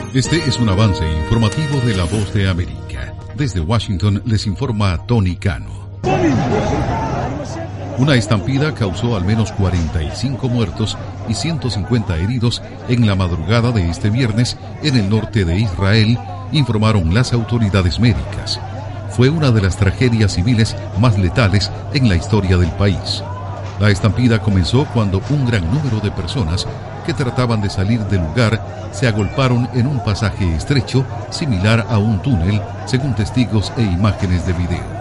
Este es un avance informativo de La Voz de América. Desde Washington les informa Tony Cano. Una estampida causó al menos 45 muertos y 150 heridos en la madrugada de este viernes en el norte de Israel, informaron las autoridades médicas. Fue una de las tragedias civiles más letales en la historia del país. La estampida comenzó cuando un gran número de personas que trataban de salir del lugar se agolparon en un pasaje estrecho similar a un túnel, según testigos e imágenes de video.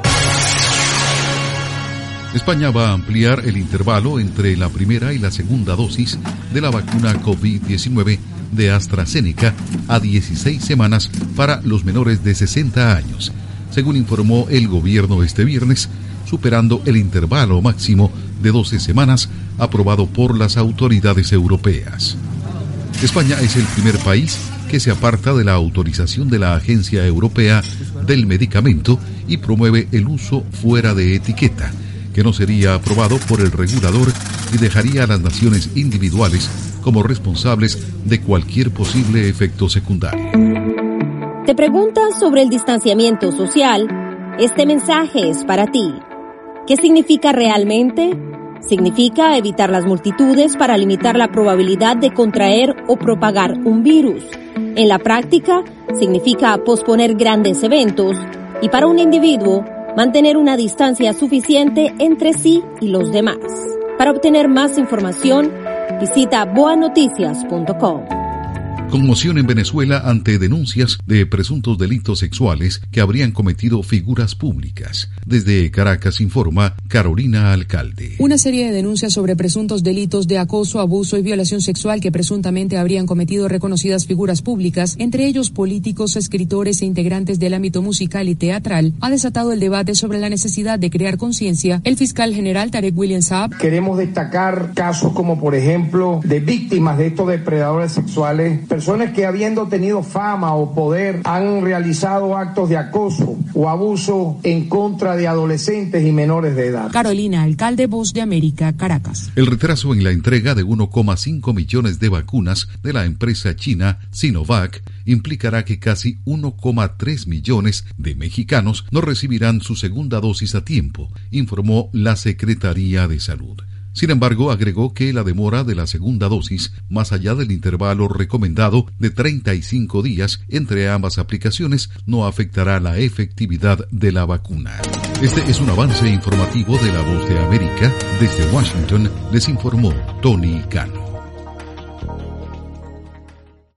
España va a ampliar el intervalo entre la primera y la segunda dosis de la vacuna COVID-19 de AstraZeneca a 16 semanas para los menores de 60 años, según informó el gobierno este viernes, superando el intervalo máximo de 12 semanas aprobado por las autoridades europeas. España es el primer país que se aparta de la autorización de la Agencia Europea del Medicamento y promueve el uso fuera de etiqueta, que no sería aprobado por el regulador y dejaría a las naciones individuales como responsables de cualquier posible efecto secundario. ¿Te preguntas sobre el distanciamiento social? Este mensaje es para ti. ¿Qué significa realmente? Significa evitar las multitudes para limitar la probabilidad de contraer o propagar un virus. En la práctica, significa posponer grandes eventos y para un individuo, mantener una distancia suficiente entre sí y los demás. Para obtener más información, visita boanoticias.com. Conmoción en Venezuela ante denuncias de presuntos delitos sexuales que habrían cometido figuras públicas. Desde Caracas informa Carolina Alcalde. Una serie de denuncias sobre presuntos delitos de acoso, abuso y violación sexual que presuntamente habrían cometido reconocidas figuras públicas, entre ellos políticos, escritores e integrantes del ámbito musical y teatral, ha desatado el debate sobre la necesidad de crear conciencia. El fiscal general Tarek William Saab. Queremos destacar casos como, por ejemplo, de víctimas de estos depredadores sexuales, personas que habiendo tenido fama o poder han realizado actos de acoso o abuso en contra de adolescentes y menores de edad. Carolina Alcalde, Voz de América, Caracas. El retraso en la entrega de 1,5 millones de vacunas de la empresa china Sinovac implicará que casi 1,3 millones de mexicanos no recibirán su segunda dosis a tiempo, informó la Secretaría de Salud. Sin embargo, agregó que la demora de la segunda dosis, más allá del intervalo recomendado de 35 días entre ambas aplicaciones, no afectará la efectividad de la vacuna. Este es un avance informativo de La Voz de América. Desde Washington les informó Tony Cano.